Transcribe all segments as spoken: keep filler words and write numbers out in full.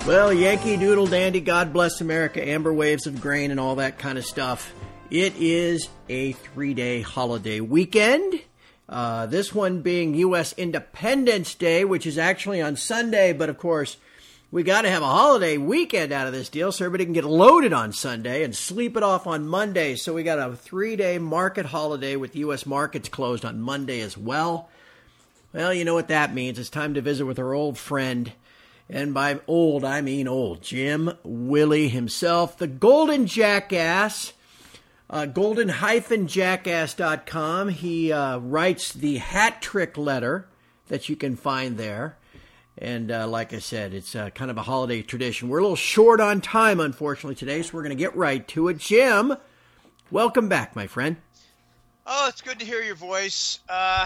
Well, Yankee Doodle Dandy, God bless America, amber waves of grain and all that kind of stuff. It is a three-day holiday weekend. Uh, this one being U S Independence Day, which is actually on Sunday, but of course, we got to have a holiday weekend out of this deal so everybody can get loaded on Sunday and sleep it off on Monday. So we got a three-day market holiday with U S markets closed on Monday as well. Well, you know what that means. It's time to visit with our old friend. And by old, I mean old. Jim Willie himself, the Golden Jackass, uh, golden dash jackass dot com. He uh, writes the hat trick letter that you can find there. And uh, like I said, it's uh, kind of a holiday tradition. We're a little short on time, unfortunately, today, so we're going to get right to it. Jim, welcome back, my friend. Oh, it's good to hear your voice. Uh,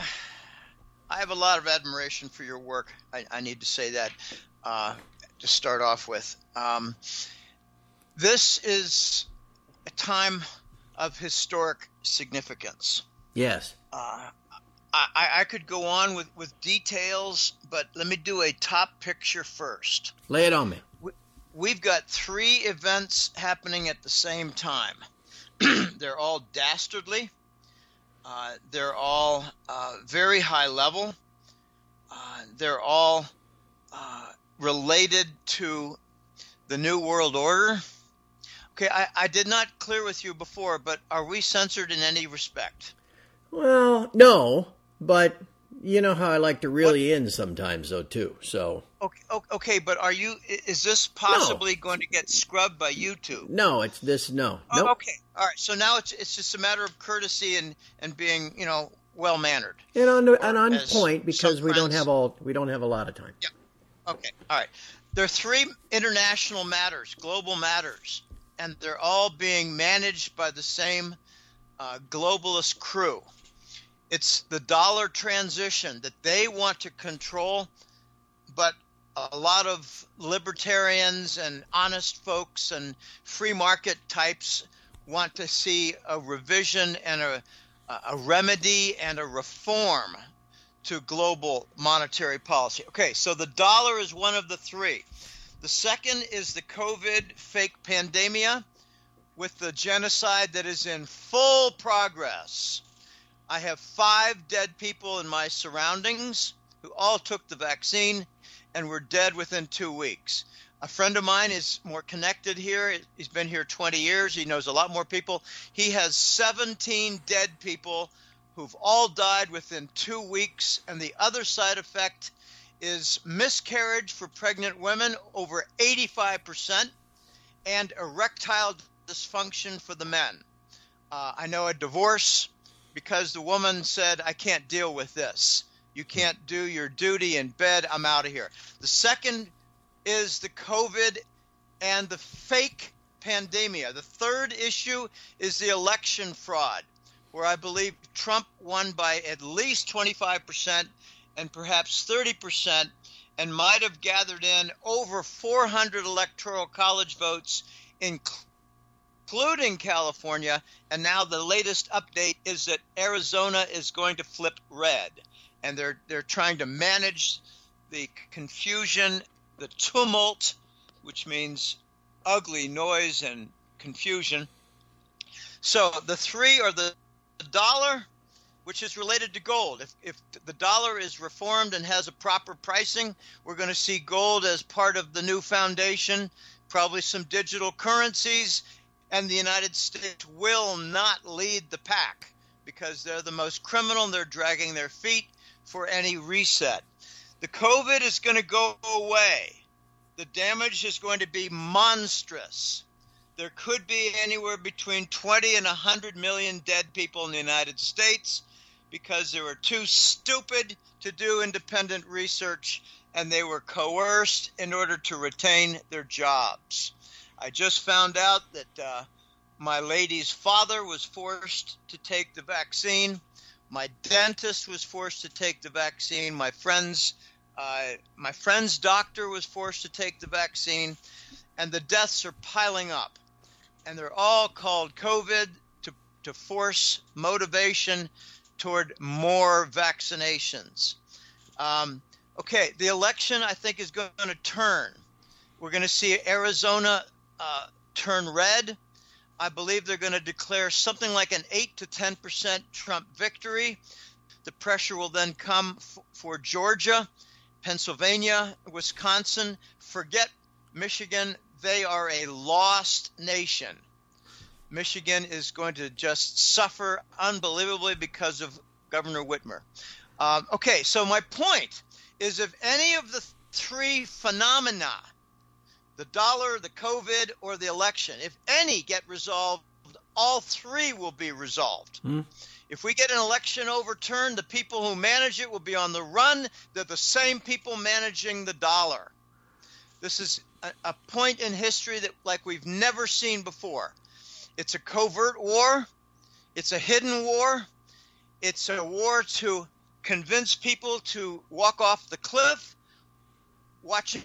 I have a lot of admiration for your work. I, I need to say that. Uh, to start off with, um, this is a time of historic significance. Yes. Uh, I, I could go on with, with details, but let me do a top picture first. Lay it on me. We, we've got three events happening at the same time. They're all dastardly. Uh, they're all uh, very high level. Uh, they're all uh, related to the New World Order. Okay, I, I did not clear with you before, but are we censored in any respect? Well, no, but you know how I like to really in sometimes, though, too. So okay, okay, but are you? Is this possibly no. going to get scrubbed by YouTube? No, it's this. No. Oh, nope. Okay, all right. So now it's it's just a matter of courtesy and, and being, you know, well mannered. And on and on point because we don't have all we don't have a lot of time. Yeah. Okay. All right. There are three international matters, global matters, and they're all being managed by the same uh, globalist crew. It's the dollar transition that they want to control, but a lot of libertarians and honest folks and free market types want to see a revision and a, a remedy and a reform to global monetary policy. Okay, so the dollar is one of the three. The second is the COVID fake pandemia with the genocide that is in full progress. I have five dead people in my surroundings who all took the vaccine and were dead within two weeks. A friend of mine is more connected here. He's been here twenty years. He knows a lot more people. He has seventeen dead people who've all died within two weeks, and the other side effect is miscarriage for pregnant women, over eighty-five percent, and erectile dysfunction for the men. Uh, I know a divorce because the woman said, I can't deal with this. You can't do your duty in bed. I'm out of here. The second is the COVID and the fake pandemia. The third issue is the election fraud, where I believe Trump won by at least twenty-five percent and perhaps thirty percent and might have gathered in over four hundred electoral college votes, including California. And now the latest update is that Arizona is going to flip red. And they're they're trying to manage the confusion, the tumult, which means ugly noise and confusion. So the three are the dollar, which is related to gold. If, if the dollar is reformed and has a proper pricing, we're going to see gold as part of the new foundation, probably some digital currencies, and the United States will not lead the pack because they're the most criminal and they're dragging their feet for any reset. The COVID is going to go away. The damage is going to be monstrous. There could be anywhere between twenty and one hundred million dead people in the United States because they were too stupid to do independent research and they were coerced in order to retain their jobs. I just found out that uh, my lady's father was forced to take the vaccine. My dentist was forced to take the vaccine. My friend's uh, my friend's doctor was forced to take the vaccine, and the deaths are piling up. And they're all called COVID to, to force motivation toward more vaccinations. Um, okay, the election, I think, is going to turn. We're going to see Arizona uh, turn red. I believe they're going to declare something like an eight to ten percent Trump victory. The pressure will then come f- for Georgia, Pennsylvania, Wisconsin. Forget Michigan. They are a lost nation. Michigan is going to just suffer unbelievably because of Governor Whitmer. Um, okay, so my point is if any of the three phenomena, the dollar, the COVID, or the election, if any get resolved, all three will be resolved. Hmm. If we get an election overturned, the people who manage it will be on the run. They're the same people managing the dollar. This is a, a point in history that like we've never seen before. It's a covert war. It's a hidden war. It's a war to convince people to walk off the cliff. Watching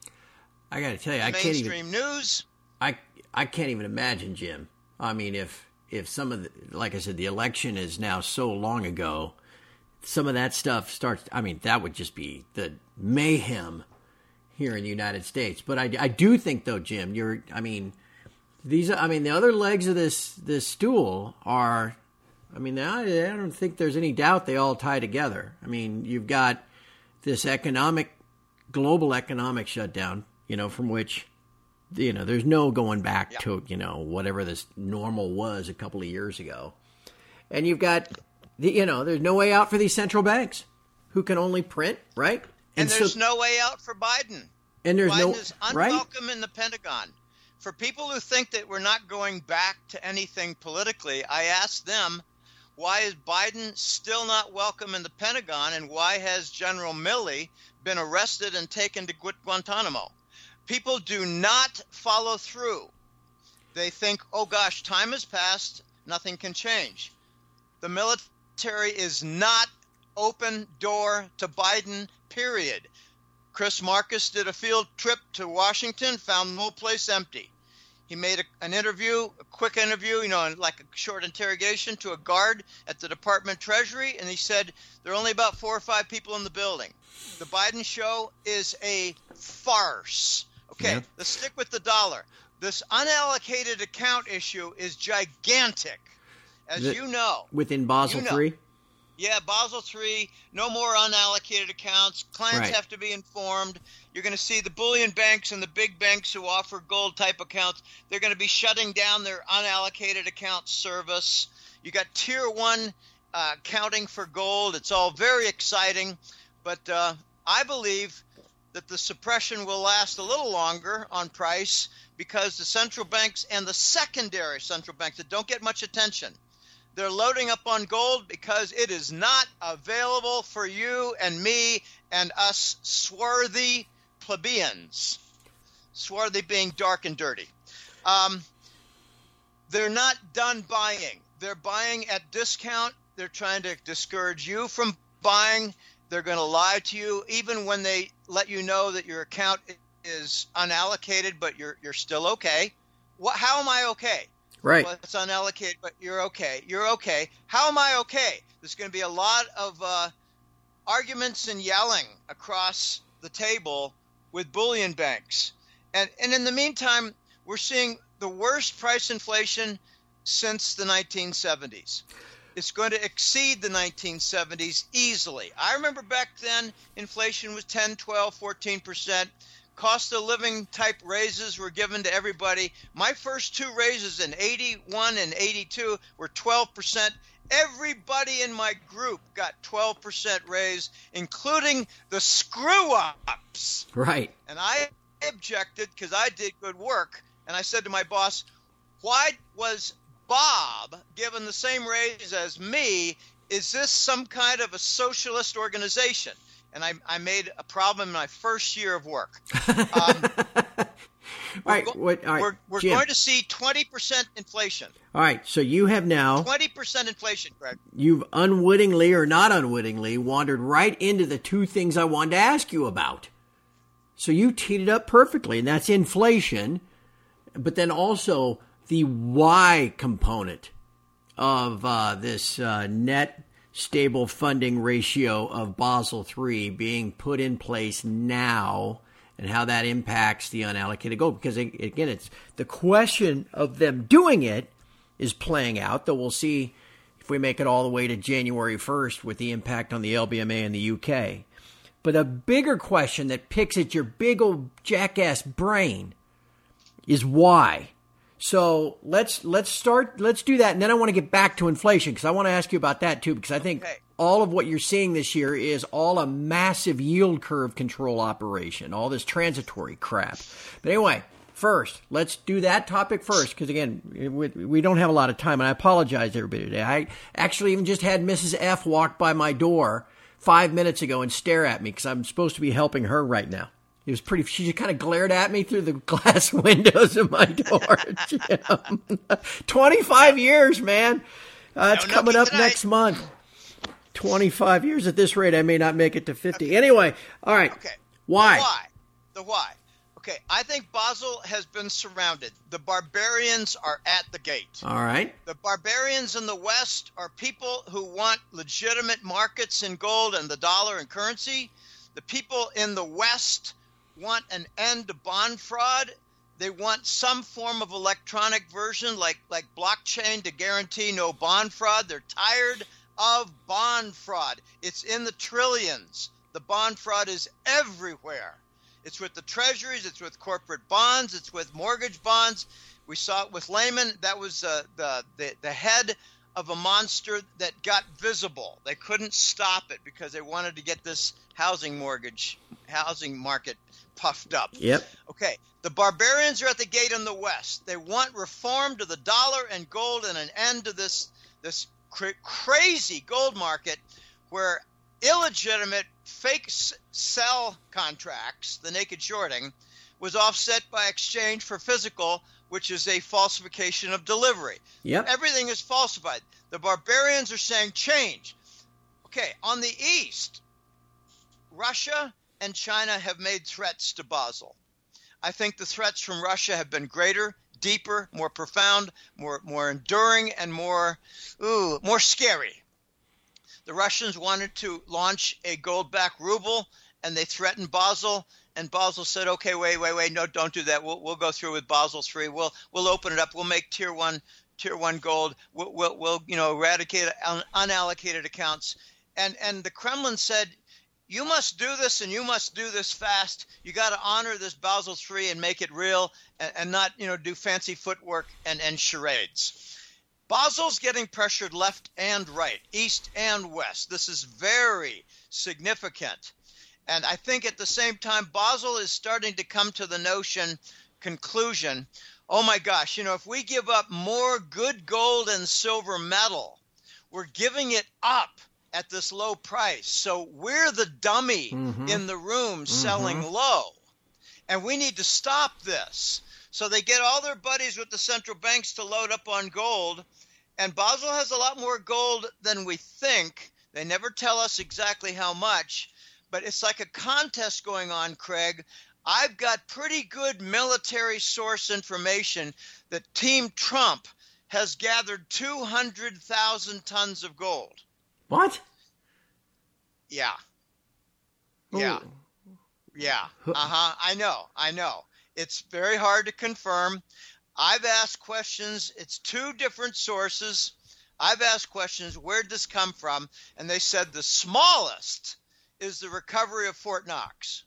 I got to tell you, I can't even mainstream news. I I can't even imagine, Jim. I mean, if if some of the, like I said, the election is now so long ago, some of that stuff starts. I mean, that would just be the mayhem here in the United States. But I, I do think, though, Jim, you're. I mean, these. I mean, the other legs of this this stool are. I mean, I, I don't think there's any doubt they all tie together. I mean, you've got this economic, global economic shutdown. You know, from which, you know, there's no going back yeah. to, you know, whatever this normal was a couple of years ago. And you've got, the, you know, there's no way out for these central banks who can only print, right? And, and there's so, no way out for Biden. And there's Biden no, is unwelcome right? in the Pentagon. For people who think that we're not going back to anything politically, I ask them, why is Biden still not welcome in the Pentagon? And why has General Milley been arrested and taken to Guantanamo? People do not follow through. They think, oh, gosh, time has passed. Nothing can change. The military is not open door to Biden, period. Chris Marcus did a field trip to Washington, found no place empty. He made a, an interview, a quick interview, you know, like a short interrogation to a guard at the Department of Treasury, and he said there are only about four or five people in the building. The Biden show is a farce. Okay, yeah. Let's stick with the dollar. This unallocated account issue is gigantic, as the, you know. Within Basel you know. three? Yeah, Basel three, no more unallocated accounts. Clients right. have to be informed. You're going to see the bullion banks and the big banks who offer gold-type accounts, they're going to be shutting down their unallocated account service. You got Tier one uh, counting for gold. It's all very exciting, but uh, I believe that the suppression will last a little longer on price because the central banks and the secondary central banks that don't get much attention, they're loading up on gold because it is not available for you and me and us swarthy plebeians. Swarthy being dark and dirty. Um, they're not done buying. They're buying at discount. They're trying to discourage you from buying. They're going to lie to you even when they let you know that your account is unallocated, but you're you're still okay. What? How am I okay? Right. Well, it's unallocated, but you're okay. You're okay. How am I okay? There's going to be a lot of uh, arguments and yelling across the table with bullion banks. And, and in the meantime, we're seeing the worst price inflation since the nineteen seventies. It's going to exceed the nineteen seventies easily. I remember back then, inflation was ten, twelve, fourteen percent. Cost of living type raises were given to everybody. My first two raises in eighty-one and eighty-two were twelve percent. Everybody in my group got twelve percent raise, including the screw-ups. Right. And I objected because I did good work. And I said to my boss, why was Bob given the same raise as me? Is this some kind of a socialist organization? And I, I made a problem in my first year of work. Um, all right, go- what, all right, we're we're Jim. going to see twenty percent inflation. All right, so you have now twenty percent inflation, Greg. You've unwittingly or not unwittingly wandered right into the two things I wanted to ask you about. So you teed it up perfectly, and that's inflation, but then also the Y component of uh, this uh, net stable funding ratio of Basel three being put in place now and how that impacts the unallocated gold. Because, again, it's the question of them doing it is playing out, though we'll see if we make it all the way to January first with the impact on the L B M A in the U K. But a bigger question that picks at your big old jackass brain is why. So let's let's start, let's do that, and then I want to get back to inflation, because I want to ask you about that too, because I think okay. all of what you're seeing this year is all a massive yield curve control operation, all this transitory crap. But anyway, first, let's do that topic first, because, again, we, we don't have a lot of time, and I apologize to everybody today. I actually even just had Missus F walk by my door five minutes ago and stare at me, because I'm supposed to be helping her right now. It was pretty, she just kind of glared at me through the glass windows of my door. twenty-five years, man. Uh, it's no, coming up tonight. Next month. twenty-five years at this rate, I may not make it to fifty. Okay. Anyway, all right. Okay. Why? The why? The why? Okay, I think Basel has been surrounded. The barbarians are at the gate. All right. The barbarians in the West are people who want legitimate markets in gold and the dollar and currency. The people in the West want an end to bond fraud. They want some form of electronic version like, like blockchain to guarantee no bond fraud. They're tired of bond fraud. It's in the trillions. The bond fraud is everywhere. It's with the treasuries. It's with corporate bonds. It's with mortgage bonds. We saw it with Lehman. That was uh, the, the the head of a monster that got visible. They couldn't stop it because they wanted to get this housing mortgage, housing market puffed up. Yep. Okay. The barbarians are at the gate in the West. They want reform to the dollar and gold and an end to this this cra- crazy gold market where illegitimate fake s- sell contracts, the naked shorting, was offset by exchange for physical, which is a falsification of delivery. Yep. Everything is falsified. The barbarians are saying change. Okay, on the East, Russia and China have made threats to Basel. I think the threats from Russia have been greater, deeper, more profound, more more enduring, and more ooh, more scary. The Russians wanted to launch a gold-backed ruble, and they threatened Basel. And Basel said, "Okay, wait, wait, wait, no, don't do that. We'll we'll go through with Basel three. We'll we'll open it up. We'll make tier one tier one gold. We'll we'll, we'll you know eradicate un- unallocated accounts." And and the Kremlin said, "You must do this, and you must do this fast. You got to honor this Basel three and make it real, and, and not you know do fancy footwork and and charades." Basel's getting pressured left and right, east and west. This is very significant. And I think at the same time, Basel is starting to come to the notion, conclusion, oh my gosh, you know, if we give up more good gold and silver metal, we're giving it up at this low price. So we're the dummy mm-hmm. in the room selling mm-hmm. low. And we need to stop this. So they get all their buddies with the central banks to load up on gold. And Basel has a lot more gold than we think. They never tell us exactly how much. But it's like a contest going on, Craig. I've got pretty good military source information that Team Trump has gathered two hundred thousand tons of gold. What? Yeah. Yeah. Ooh. Yeah. Uh-huh. I know. I know. It's very hard to confirm. I've asked questions. It's two different sources. I've asked questions. Where'd this come from? And they said the smallest is the recovery of Fort Knox.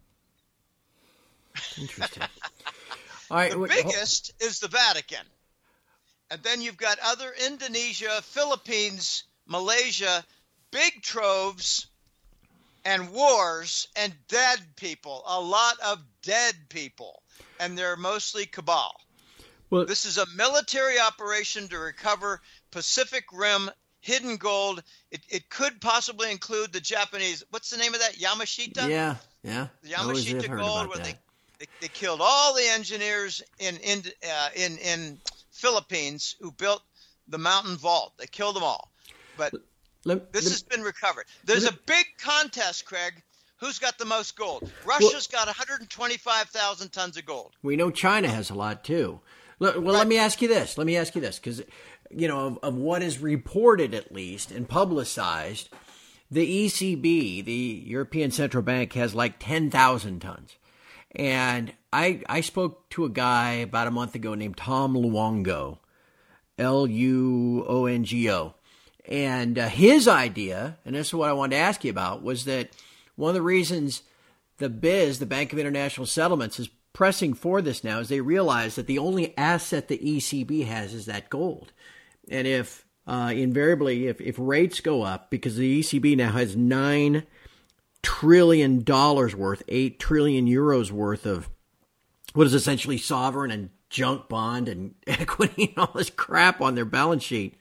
Interesting. All right, the wait, biggest hold. is the Vatican. And then you've got other Indonesia, Philippines, Malaysia, big troves and wars and dead people, a lot of dead people. And they're mostly cabal. Well, this is a military operation to recover Pacific Rim hidden gold. It, it could possibly include the Japanese. What's the name of that? Yamashita? Yeah, yeah. The Yamashita gold, where they, they they killed all the engineers in in uh, in in Philippines who built the mountain vault. They killed them all. But let, this let, has been recovered. There's let, a big contest, Craig. Who's got the most gold? Russia's well, got one hundred twenty-five thousand tons of gold. We know China has a lot too. Well, right. let me ask you this. Let me ask you this, because, you know, of, of what is reported at least and publicized, the E C B, the European Central Bank, has like ten thousand tons. And I I spoke to a guy about a month ago named Tom Luongo, L U O N G O. And uh, his idea, and this is what I wanted to ask you about, was that one of the reasons the B I S, the Bank of International Settlements, is pressing for this now is they realize that the only asset the E C B has is that gold. And if uh, invariably, if, if rates go up, because the E C B now has nine trillion dollars worth, eight trillion euros worth of what is essentially sovereign and junk bond and equity and all this crap on their balance sheet,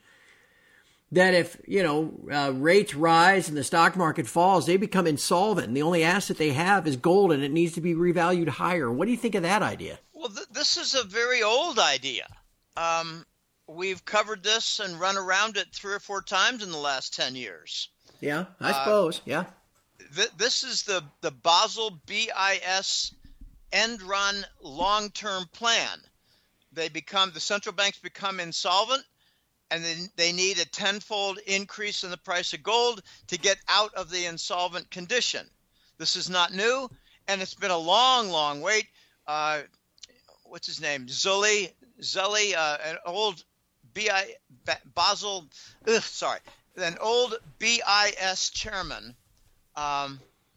that if, you know, uh, rates rise and the stock market falls, they become insolvent. And the only asset they have is gold, and it needs to be revalued higher. What do you think of that idea? Well, th- this is a very old idea. Um, we've covered this and run around it three or four times in the last ten years. Yeah, I suppose. Uh, yeah. Th- this is the, the Basel B I S end run long-term plan. They become, the central banks become insolvent, and then they need a tenfold increase in the price of gold to get out of the insolvent condition. This is not new, and it's been a long, long wait. Uh, what's his name? Zully, Zully, uh, an old B I Basel, ugh, sorry, an old B I S chairman. Um,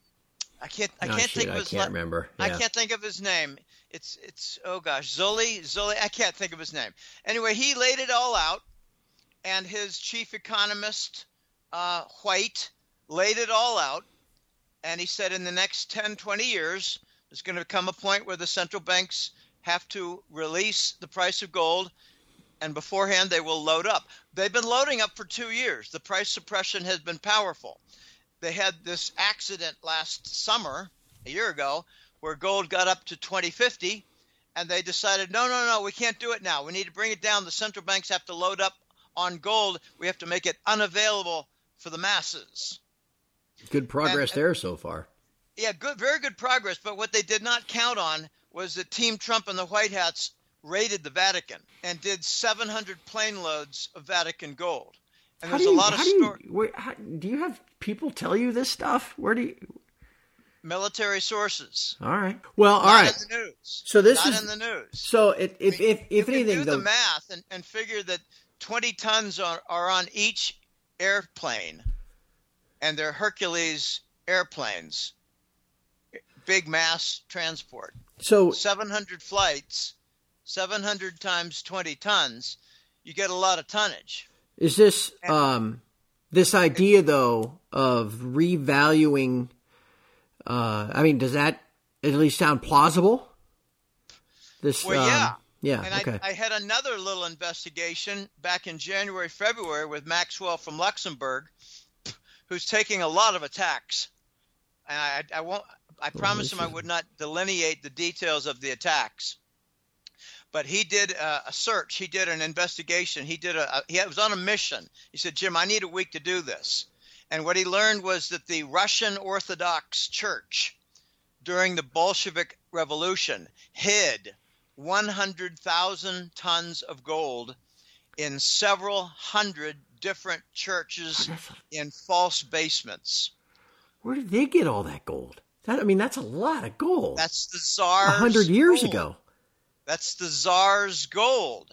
I can't, I oh, can't shit, think of his. I can't le- remember. Yeah. I can't think of his name. It's, it's. Oh gosh, Zully, Zully. I can't think of his name. Anyway, he laid it all out. And his chief economist, uh, White, laid it all out. And he said in the next ten, twenty years, there's going to come a point where the central banks have to release the price of gold. And beforehand, they will load up. They've been loading up for two years. The price suppression has been powerful. They had this accident last summer, a year ago, where gold got up to twenty fifty. And they decided, no, no, no, we can't do it now. We need to bring it down. The central banks have to load up on gold. We have to make it unavailable for the masses. Good progress and, and, there so far. Yeah, good, very good progress. But what they did not count on was that Team Trump and the White Hats raided the Vatican and did seven hundred plane loads of Vatican gold. And how there's you, a lot of stories. Do you have people tell you this stuff? Where do you? Military sources. All right. Well, all Not right. in the news. So this Not is in the news. So it, if if if, if you anything, can do though, the math and, and figure that twenty tons are, are on each airplane, and they're Hercules airplanes, big mass transport. So seven hundred flights, seven hundred times twenty tons, you get a lot of tonnage. Is this and, um this idea though of revaluing? Uh, I mean, does that at least sound plausible? This, well, yeah. Um, Yeah, and okay. I, I had another little investigation back in January, February with Maxwell from Luxembourg, who's taking a lot of attacks. And I, I won't. I promised him I would not delineate the details of the attacks. But he did a, a search. He did an investigation. He did a, a. He was on a mission. He said, "Jim, I need a week to do this." And what he learned was that the Russian Orthodox Church, during the Bolshevik Revolution, hid one hundred thousand tons of gold in several hundred different churches in false basements. Where did they get all that gold? That, I mean, that's a lot of gold. That's the Tsar's A hundred years gold. ago. That's the Tsar's gold.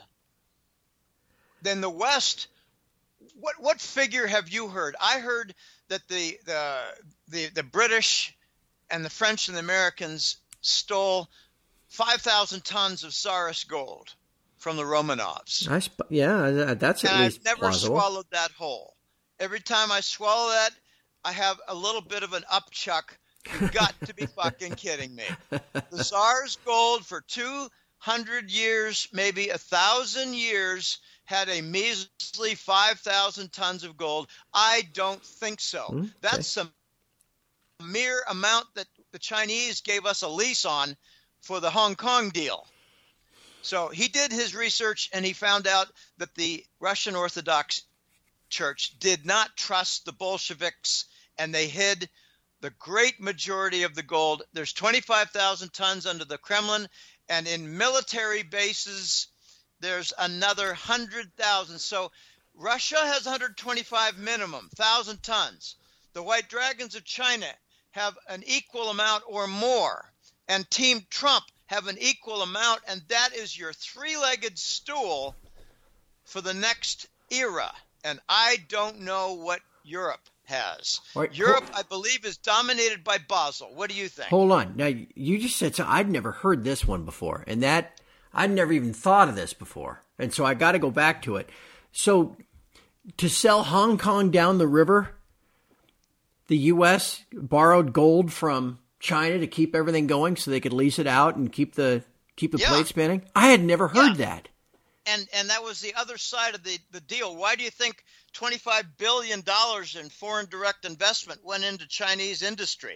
Then the West, what what figure have you heard? I heard that the the the, the British and the French and the Americans stole five thousand tons of Tsarist gold from the Romanovs. I sp- yeah, that's at and least I've never plausible. swallowed that whole. Every time I swallow that, I have a little bit of an upchuck. You've got to be fucking kidding me. The Tsar's gold for two hundred years, maybe a thousand years, had a measly five thousand tons of gold. I don't think so. Okay. That's a mere amount that the Chinese gave us a lease on for the Hong Kong deal. So he did his research and he found out that the Russian Orthodox Church did not trust the Bolsheviks, and they hid the great majority of the gold. There's twenty-five thousand tons under the Kremlin, and in military bases, there's another one hundred thousand. So Russia has one hundred twenty-five minimum, one thousand tons. The White Dragons of China have an equal amount or more. and Team Trump have an equal amount, and that is your three-legged stool for the next era. And I don't know what Europe has. Right. Europe, I believe, is dominated by Basel. What do you think? Hold on. Now, you just said so. I'd never heard this one before, and that I'd never even thought of this before. And so I got to go back to it. So to sell Hong Kong down the river, the U S borrowed gold from China to keep everything going so they could lease it out and keep the keep the yeah. plate spinning. I had never heard yeah. that. And and that was the other side of the, the deal. Why do you think twenty-five billion dollars in foreign direct investment went into Chinese industry?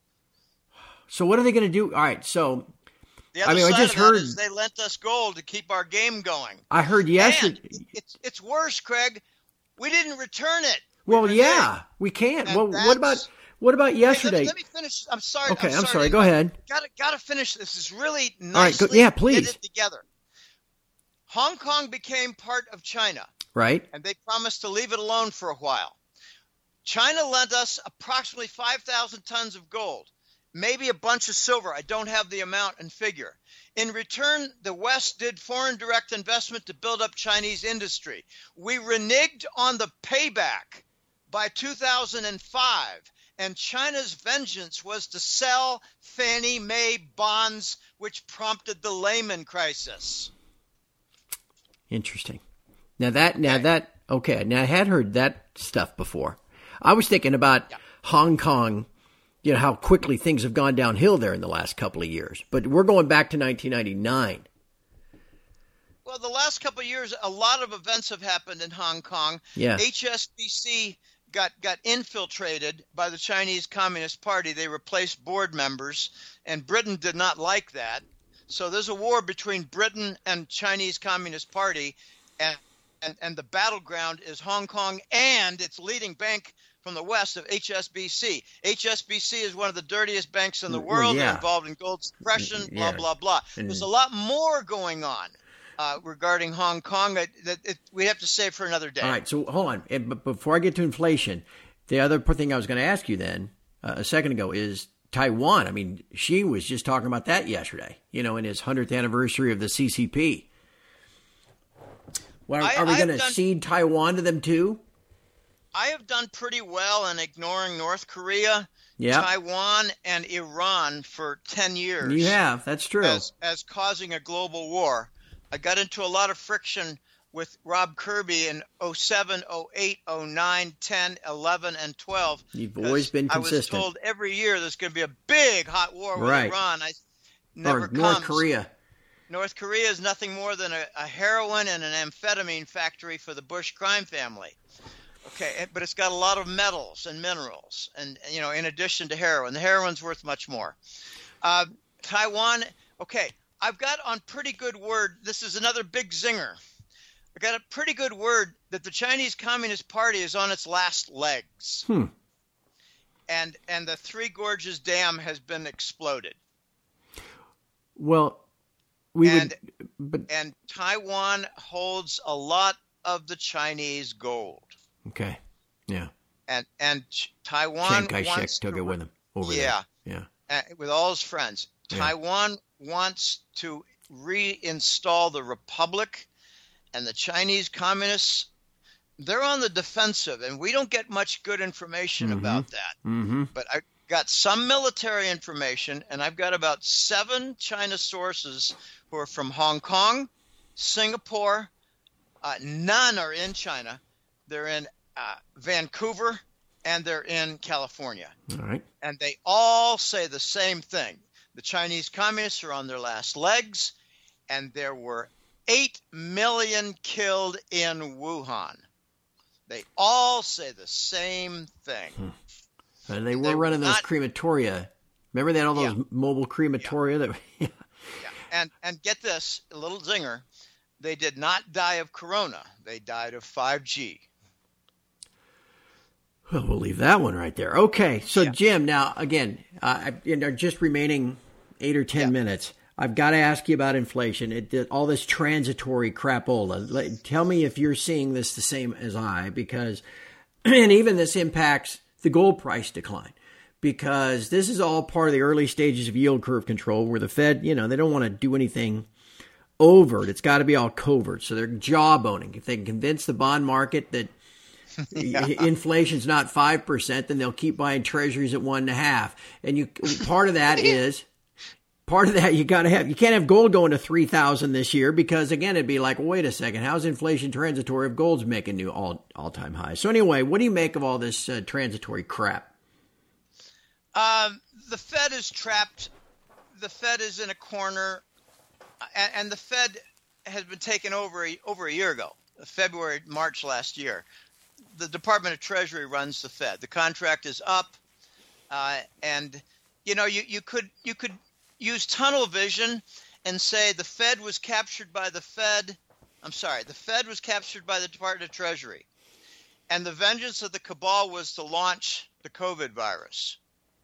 So what are they going to do? All right, so the other I mean, side I just of that heard is they lent us gold to keep our game going. I heard yesterday. And it's it's worse, Craig. We didn't return it. We well, yeah, we can't. And well, what about what about yesterday? Hey, let, me, let me finish. I'm sorry. Okay, I'm, I'm sorry. sorry. Go ahead. Got to got to finish. This is really nicely All right, go, yeah, please. knitted together. Hong Kong became part of China. Right. And they promised to leave it alone for a while. China lent us approximately five thousand tons of gold, maybe a bunch of silver. I don't have the amount and figure. In return, the West did foreign direct investment to build up Chinese industry. We reneged on the payback by two thousand five, and China's vengeance was to sell Fannie Mae bonds, which prompted the Lehman crisis. Interesting. Now that, now okay. that, okay. Now I had heard that stuff before. I was thinking about yeah. Hong Kong, you know, how quickly things have gone downhill there in the last couple of years. But we're going back to nineteen ninety-nine. Well, the last couple of years, a lot of events have happened in Hong Kong. Yeah. H S B C got, got infiltrated by the Chinese Communist Party. They replaced board members, and Britain did not like that. So there's a war between Britain and Chinese Communist Party, and, and, and the battleground is Hong Kong and its leading bank from the West of H S B C. H S B C is one of the dirtiest banks in the world. Yeah. They're involved in gold suppression, blah, yeah. blah, blah. And there's a lot more going on uh, regarding Hong Kong that, that it, we have to save for another day. All right, so hold on. But before I get to inflation, the other thing I was going to ask you then uh, a second ago is Taiwan. I mean, Xi was just talking about that yesterday, you know, in his hundredth anniversary of the C C P. Well, I, are we going to done, cede Taiwan to them too? I have done pretty well in ignoring North Korea, yep. Taiwan, and Iran for ten years. You have. That's true. As, as causing a global war. I got into a lot of friction with Rob Kirby in oh seven, oh eight, oh nine, ten, eleven, and twelve. You've always been consistent. I was told every year there's going to be a big hot war with right. Iran. I never or North comes. Korea. North Korea is nothing more than a, a heroin and an amphetamine factory for the Bush crime family. Okay, but it's got a lot of metals and minerals, and you know, in addition to heroin, the heroin's worth much more. Uh, Taiwan. Okay, I've got on pretty good word. This is another big zinger. I got a pretty good word that the Chinese Communist Party is on its last legs. Hmm. And and the Three Gorges Dam has been exploded. Well, we and, would, but and Taiwan holds a lot of the Chinese gold. Okay. Yeah. And and Taiwan Chiang Kai-shek wants took to, it with him over yeah, there. Yeah. Uh, with all his friends. Yeah. Taiwan wants to reinstall the republic. And the Chinese communists, they're on the defensive, and we don't get much good information mm-hmm. about that. Mm-hmm. But I got some military information, and I've got about seven China sources who are from Hong Kong, Singapore. Uh, none are in China. They're in uh, Vancouver, and they're in California. All right. And they all say the same thing. The Chinese communists are on their last legs, and there were Eight million killed in Wuhan. They all say the same thing. Hmm. And they were they running were those not, crematoria. Remember they had all those yeah. mobile crematoria? Yeah. That, yeah. yeah. And and get this, a little zinger. They did not die of corona. They died of five G. Well, we'll leave that one right there. Okay. So, yeah. Jim, now, again, uh, in our just remaining eight or ten yeah. minutes, I've got to ask you about inflation. It, all this transitory crapola. Let, tell me if you're seeing this the same as I, because, and even this impacts the gold price decline, because this is all part of the early stages of yield curve control where the Fed, you know, they don't want to do anything overt. It's got to be all covert. So they're jawboning. If they can convince the bond market that yeah. inflation's not five percent, then they'll keep buying treasuries at one and a half. And you, part of that is, part of that you got to have, you can't have gold going to three thousand this year because again, it'd be like, wait a second, how's inflation transitory if gold's making new all, all time highs? So anyway, what do you make of all this uh, transitory crap? Um, the Fed is trapped. The Fed is in a corner, and, and the Fed has been taken over over a year ago, February, March last year. The Department of Treasury runs the Fed. The contract is up, uh, and you know you, you could you could use tunnel vision and say the Fed was captured by the Fed. I'm sorry, the Fed was captured by the Department of Treasury, and the vengeance of the cabal was to launch the COVID virus.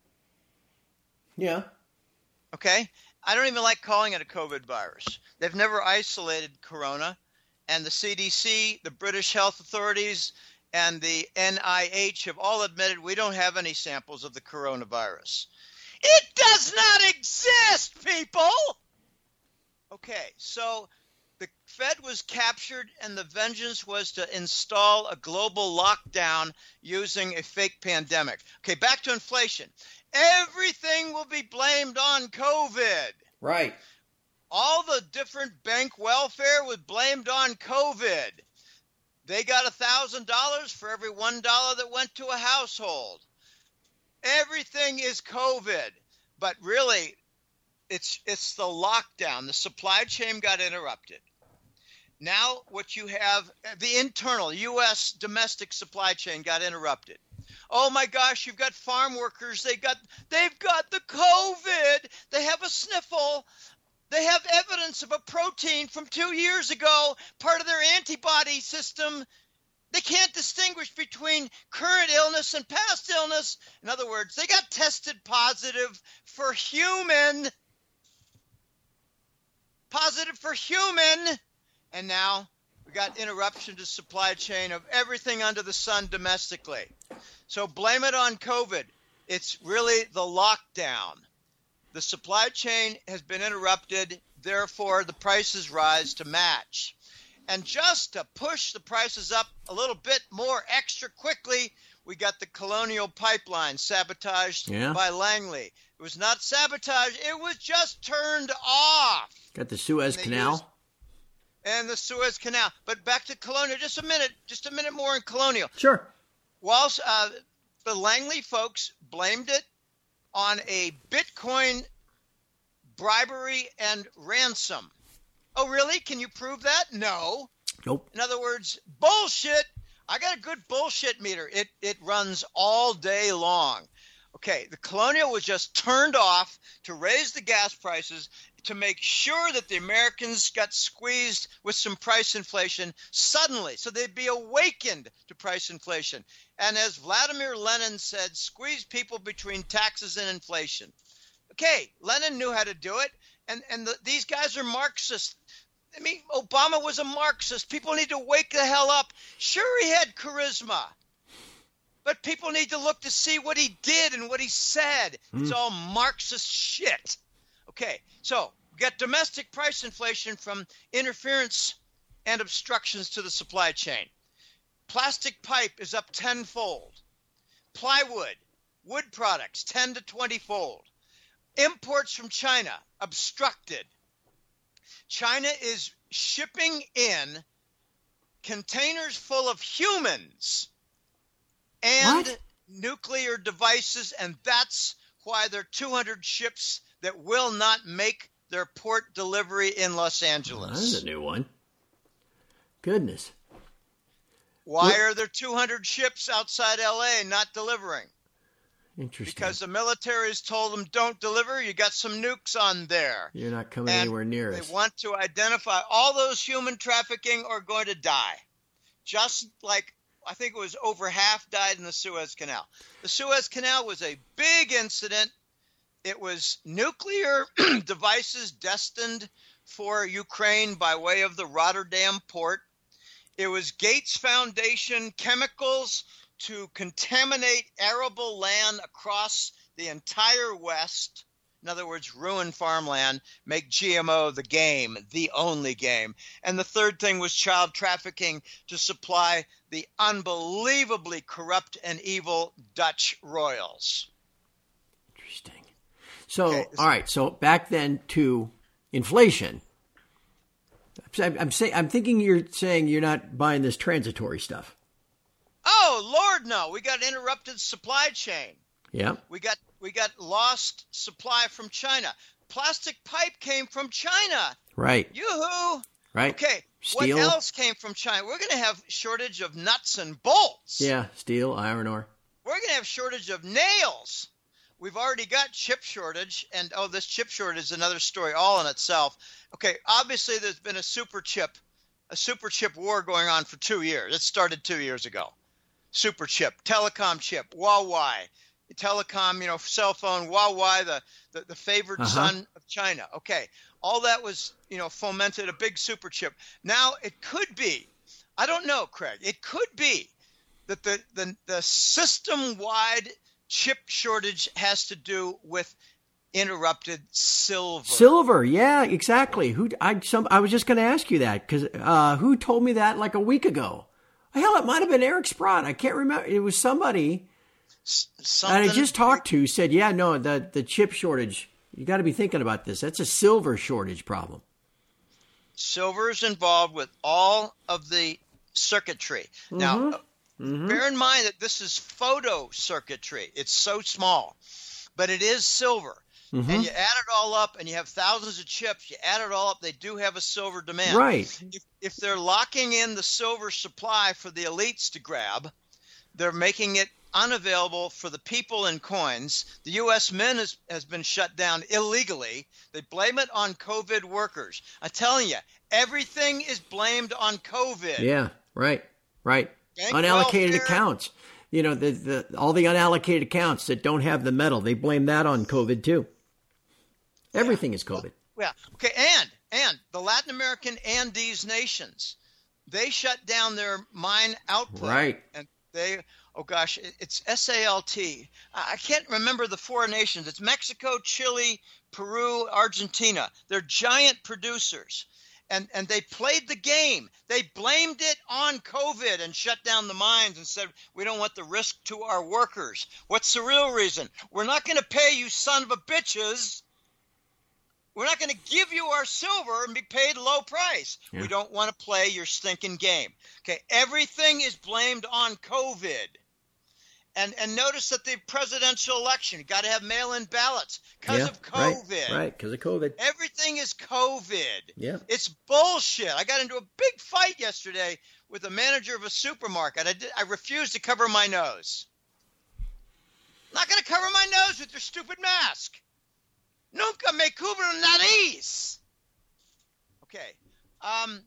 Yeah. Okay. I don't even like calling it a COVID virus. They've never isolated corona, and the C D C, the British health authorities, and the N I H have all admitted we don't have any samples of the coronavirus. It does not exist, people. Okay, so the Fed was captured, and the vengeance was to install a global lockdown using a fake pandemic. Okay, back to inflation. Everything will be blamed on COVID. Right. All the different bank welfare was blamed on COVID. They got one thousand dollars for every one dollar that went to a household. Everything is COVID. But really, it's it's the lockdown. The supply chain got interrupted. Now what you have, the internal U S domestic supply chain got interrupted. Oh my gosh, you've got farm workers. They got, they've got the COVID. They have a sniffle. They have evidence of a protein from two years ago, part of their antibody system. They can't distinguish between current illness and past illness. In other words, they got tested positive for human. Positive for human. And now we got interruption to supply chain of everything under the sun domestically. So blame it on COVID. It's really the lockdown. The supply chain has been interrupted. Therefore, the prices rise to match. And just to push the prices up a little bit more extra quickly, we got the Colonial Pipeline sabotaged yeah. by Langley. It was not sabotaged. It was just turned off. Got the Suez Canal. Used, and the Suez Canal. But back to Colonial. Just a minute. Just a minute more in Colonial. Sure. Whilst uh, the Langley folks blamed it on a Bitcoin bribery and ransom. Oh, really? Can you prove that? No. Nope. In other words, bullshit. I got a good bullshit meter. It it runs all day long. Okay, the Colonial was just turned off to raise the gas prices to make sure that the Americans got squeezed with some price inflation suddenly, so they'd be awakened to price inflation. And as Vladimir Lenin said, squeeze people between taxes and inflation. Okay, Lenin knew how to do it, and, and the, these guys are Marxists. I mean, Obama was a Marxist. People need to wake the hell up. Sure, he had charisma, but people need to look to see what he did and what he said. Mm. It's all Marxist shit. Okay, so we got domestic price inflation from interference and obstructions to the supply chain. Plastic pipe is up tenfold. Plywood, wood products, ten to twenty fold. Imports from China obstructed. China is shipping in containers full of humans and what? nuclear devices, and that's why there are two hundred ships that will not make their port delivery in Los Angeles. Well, that's a new one. Goodness. Why what? are there two hundred ships outside L A not delivering? Interesting. Because the military has told them, don't deliver. You got some nukes on there. You're not coming and anywhere near they us. They want to identify all those human trafficking are going to die. Just like I think it was over half died in the Suez Canal. The Suez Canal was a big incident. It was nuclear devices destined for Ukraine by way of the Rotterdam port. It was Gates Foundation chemicals to contaminate arable land across the entire West. In other words, ruin farmland, make G M O the game, the only game. And the third thing was child trafficking to supply the unbelievably corrupt and evil Dutch royals. Interesting. So, Okay. all right. So back then to inflation. I'm, I'm saying, I'm thinking you're saying you're not buying this transitory stuff. Oh, Lord, no. We got interrupted supply chain. Yeah. We got we got lost supply from China. Plastic pipe came from China. Right. Yoo-hoo. Right. Okay. Steel. What else came from China? We're going to have shortage of nuts and bolts. Yeah. Steel, iron ore. We're going to have shortage of nails. We've already got chip shortage. And, oh, this chip shortage is another story all in itself. Okay. Obviously, there's been a super chip, a super chip war going on for two years. It started two years ago. Super chip, telecom chip, Huawei. Telecom, you know, cell phone, Huawei, the, the, the favored Uh-huh. son of China. Okay. All that was, you know, fomented a big super chip. Now it could be, I don't know, Craig, it could be that the, the, the system-wide chip shortage has to do with interrupted silver. Silver. Yeah, exactly. Who I some I was just going to ask you that because uh, who told me that like a week ago? Hell, it might have been Eric Sprott. I can't remember. It was somebody S- that something, I just talked to said, yeah, no, the, the chip shortage, you got to be thinking about this. That's a silver shortage problem. Silver is involved with all of the circuitry. Now, uh, Mhm. bear in mind that this is photo circuitry. It's so small, but it is silver. Mhm. And you add it all up and you have thousands of chips. You add it all up, they do have a silver demand. Right. If, if they're locking in the silver supply for the elites to grab, they're making it unavailable for the people in coins. The U S Mint has, has been shut down illegally. They blame it on COVID workers. I'm telling you, everything is blamed on COVID. Yeah, right, right. Bank Unallocated welfare. accounts. You know, the, the all the unallocated accounts that don't have the metal, they blame that on COVID too. Everything is COVID. Yeah. Okay. And and the Latin American Andes nations, they shut down their mine output. Right. And they, oh gosh, it- it's S A L T. I I can't remember the four nations. It's Mexico, Chile, Peru, Argentina. They're giant producers. And and they played the game. They blamed it on COVID and shut down the mines and said, we don't want the risk to our workers. What's the real reason? We're not going to pay you son of a bitches. We're not going to give you our silver and be paid low price. Yeah. We don't want to play your stinking game. Okay, everything is blamed on COVID. And and notice that the presidential election, you got to have mail-in ballots because Yeah, of COVID. Right, right, because of COVID. Everything is COVID. Yeah. It's bullshit. I got into a big fight yesterday with the manager of a supermarket. I did, I refused to cover my nose. Not going to cover my nose with your stupid mask. Nunca me cubro nariz. Okay. Um,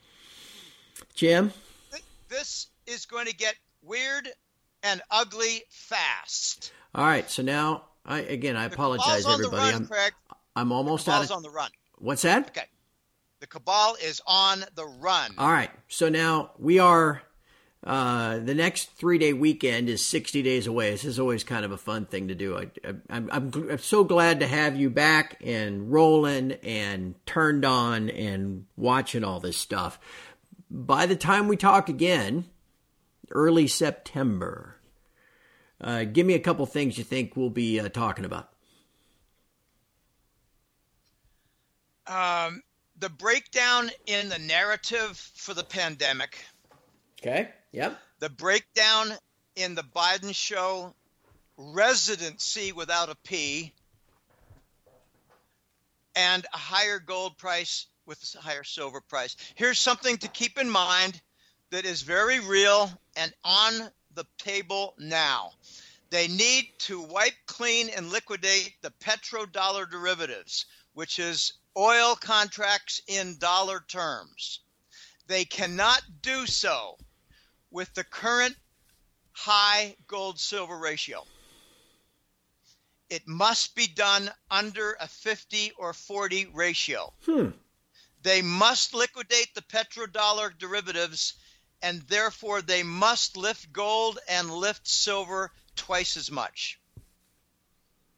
Jim? th- this is going to get weird and ugly fast. All right, so now, I again, I The apologize, cabal's on the everybody. run, I'm, Craig. I'm almost The out cabal's of... on the run. What's that? Okay. The cabal is on the run. All right, so now we are... Uh, the next three-day weekend is sixty days away. This is always kind of a fun thing to do. I, I, I'm, I'm, gl- I'm so glad to have you back and rolling and turned on and watching all this stuff. By the time we talk again, early September, uh, give me a couple things you think we'll be uh, talking about. Um, the breakdown in the narrative for the pandemic, Okay. Yep. the breakdown in the Biden show residency without a P, and a higher gold price with a higher silver price. Here's something to keep in mind that is very real and on the table now. They need to wipe clean and liquidate the petrodollar derivatives, which is oil contracts in dollar terms. They cannot do so with the current high gold-silver ratio. It must be done under a fifty or forty ratio. Hmm. They must liquidate the petrodollar derivatives, and therefore they must lift gold and lift silver twice as much.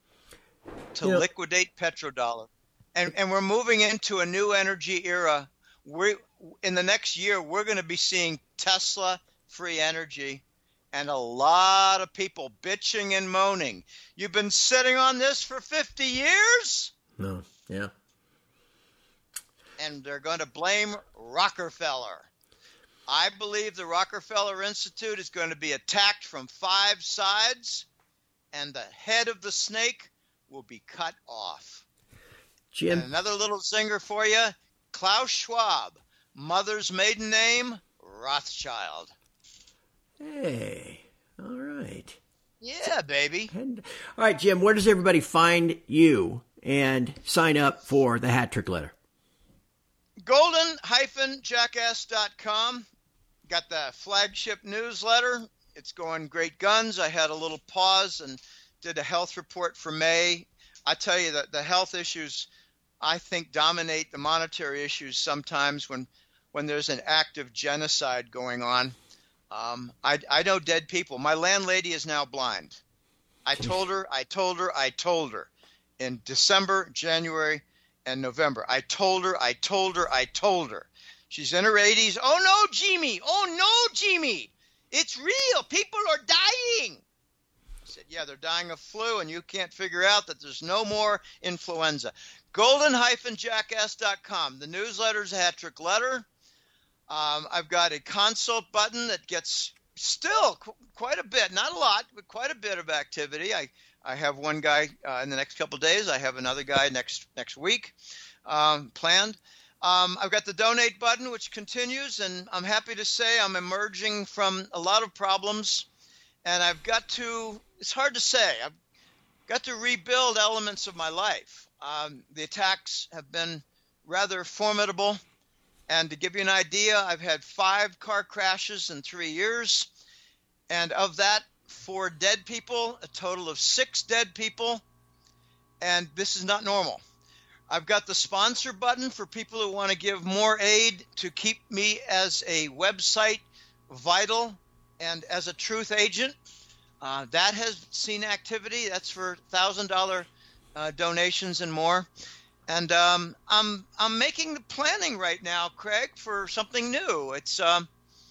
to Yep. liquidate petrodollar. And, and we're moving into a new energy era. We in the next year, we're going to be seeing Tesla-free energy and a lot of people bitching and moaning. You've been sitting on this for fifty years? No, yeah. And they're going to blame Rockefeller. I believe the Rockefeller Institute is going to be attacked from five sides, and the head of the snake will be cut off. Jim. And another little zinger for you, Klaus Schwab, mother's maiden name, Rothschild. Hey, all right. Yeah, baby. And, all right, Jim, where does everybody find you and sign up for the Hat Trick Letter? golden dash jackass dot com. Got the flagship newsletter. It's going great guns. I had a little pause and did a health report for May. I tell you that the health issues, I think, dominate the monetary issues sometimes when, when there's an active genocide going on. Um, I, I know dead people. My landlady is now blind. I told her, I told her, I told her in December, January, and November. I told her, I told her, I told her. She's in her eighties. Oh, no, Jimmy. Oh, no, Jimmy. It's real. People are dying. I said, yeah, they're dying of flu, and you can't figure out that there's no more influenza. golden dash jackass dot com. The newsletter's a hat trick letter. Um, I've got a consult button that gets still qu- quite a bit, not a lot, but quite a bit of activity. I, I have one guy uh, in the next couple of days. I have another guy next next week um, planned. Um, I've got the donate button, which continues, and I'm happy to say I'm emerging from a lot of problems, and I've got to, it's hard to say, I've got to rebuild elements of my life. Um, the attacks have been rather formidable, and to give you an idea, I've had five car crashes in three years, and of that, four dead people, a total of six dead people, and this is not normal. I've got the sponsor button for people who want to give more aid to keep me as a website vital and as a truth agent. Uh, that has seen activity. That's for one thousand dollars uh, donations and more. And um, I'm I'm making the planning right now, Craig, for something new. It's um,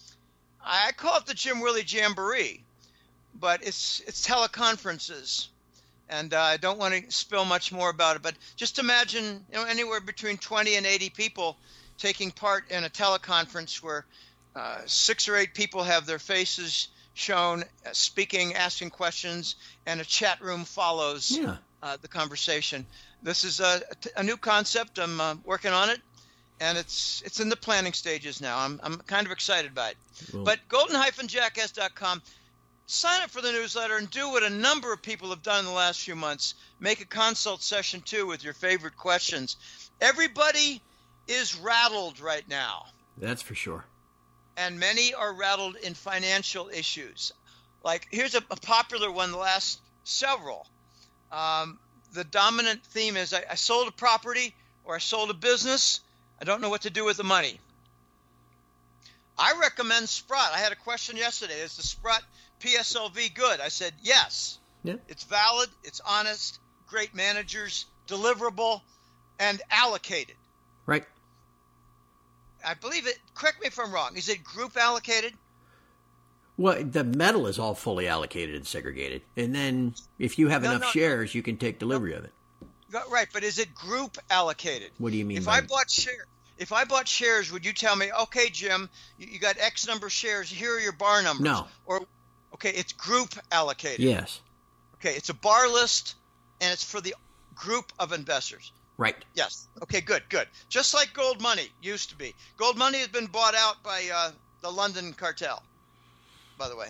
I call it the Jim Willie Jamboree, but it's it's teleconferences. And uh, I don't want to spill much more about it, but just imagine, you know, anywhere between twenty and eighty people taking part in a teleconference where uh, six or eight people have their faces shown, uh, speaking, asking questions, and a chat room follows Yeah. uh, the conversation. This is a, a new concept. I'm uh, working on it, and it's it's in the planning stages now. I'm I'm kind of excited by it. Well, But golden dash jackass dot com. Sign up for the newsletter and do what a number of people have done in the last few months. Make a consult session, too, with your favorite questions. Everybody is rattled right now, that's for sure. and many are rattled in financial issues. Like, here's a, a popular one, the last several. Um, the dominant theme is I, I sold a property or I sold a business. I don't know what to do with the money. I recommend Sprott. I had a question yesterday. Is the Sprott P S L V good? I said yes. Yeah. It's valid, it's honest, great managers, deliverable, and allocated. Right. I believe it, correct me if I'm wrong, is it group allocated? Well, the metal is all fully allocated and segregated. And then if you have No, enough no, no. shares, you can take delivery of it. Right, but is it group allocated? What do you mean If by I bought shares, if I bought shares, would you tell me, okay, Jim, you, you got X number of shares, here are your bar numbers? No. Or, okay, it's group allocated. Yes. Okay, it's a bar list, and it's for the group of investors. Right. Yes. Okay, good, good. Just like gold money used to be. Gold money has been bought out by uh, the London cartel, by the way.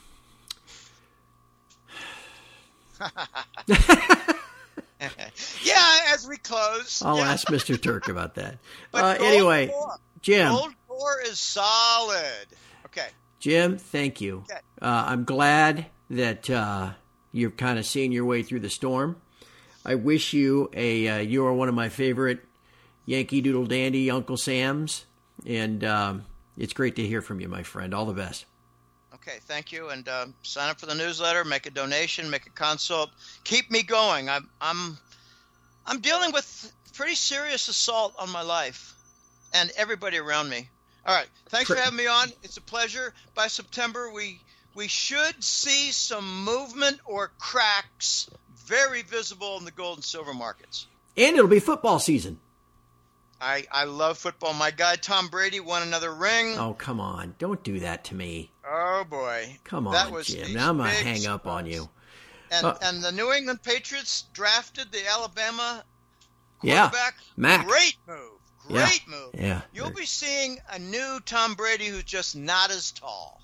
Yeah, as we close. I'll yeah. ask Mister Turk about that. But Uh, gold anyway, core- Jim. Gold core is solid. Okay. Jim, thank you. Okay. Uh, I'm glad that uh, you're kind of seeing your way through the storm. I wish you a. Uh, you are one of my favorite Yankee Doodle Dandy Uncle Sams, and um, it's great to hear from you, my friend. All the best. Okay, thank you. And uh, sign up for the newsletter, make a donation, make a consult. Keep me going. I'm I'm I'm dealing with pretty serious assault on my life and everybody around me. All right, thanks for having me on. It's a pleasure. By September, we we should see some movement or cracks very visible in the gold and silver markets. And it'll be football season. I, I love football. My guy Tom Brady won another ring. Oh, come on. Don't do that to me. Oh, boy. Come on, that was Jim. Now I'm going to hang up on you. And uh, and the New England Patriots drafted the Alabama yeah, quarterback. Mac. Great move. Great yeah. move. Yeah. You'll be seeing a new Tom Brady who's just not as tall.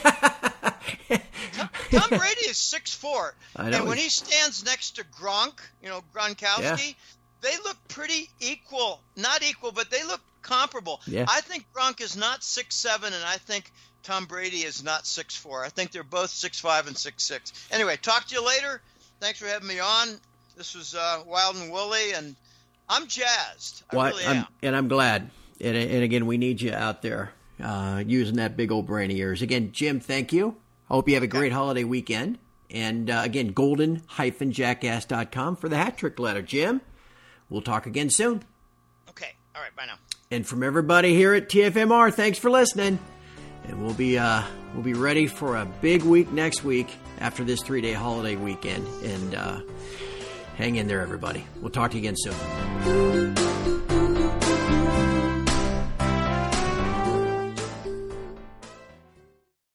Tom, Tom Brady is six foot four. I know. And when he stands next to Gronk, you know, Gronkowski, yeah. they look pretty equal. Not equal, but they look comparable. Yeah. I think Gronk is not six seven, and I think Tom Brady is not six foot four. I think they're both six five and six six. Anyway, talk to you later. Thanks for having me on. This was uh, Wild and Woolly, and I'm jazzed. I well, really I'm, am. And I'm glad. And, and again, we need you out there uh, using that big old brain of yours. Again, Jim, thank you. I hope you have a great holiday weekend. And uh, again, golden dash jackass dot com for the hat trick letter. Jim, we'll talk again soon. Okay. All right. Bye now. And from everybody here at T F M R, thanks for listening. And we'll be uh, we'll be ready for a big week next week after this three-day holiday weekend. And uh, hang in there, everybody. We'll talk to you again soon.